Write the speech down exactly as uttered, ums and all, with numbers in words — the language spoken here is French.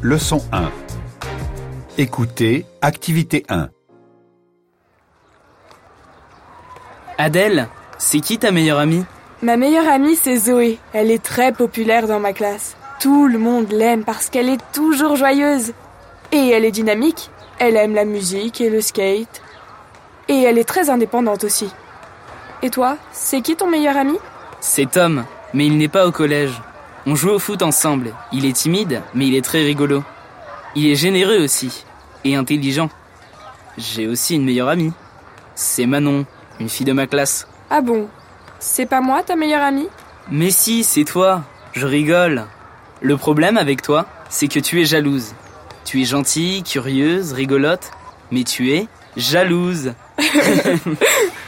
Leçon un. Écoutez, activité un. Adèle, c'est qui ta meilleure amie ? Ma meilleure amie, c'est Zoé. Elle est très populaire dans ma classe. Tout le monde l'aime parce qu'elle est toujours joyeuse. Et elle est dynamique. Elle aime la musique et le skate. Et elle est très indépendante aussi. Et toi, c'est qui ton meilleur ami ? C'est Tom, mais il n'est pas au collège. On joue au foot ensemble. Il est timide, mais il est très rigolo. Il est généreux aussi, et intelligent. J'ai aussi une meilleure amie. C'est Manon, une fille de ma classe. Ah bon ? C'est pas moi ta meilleure amie ? Mais si, c'est toi. Je rigole. Le problème avec toi, c'est que tu es jalouse. Tu es gentille, curieuse, rigolote, mais tu es jalouse.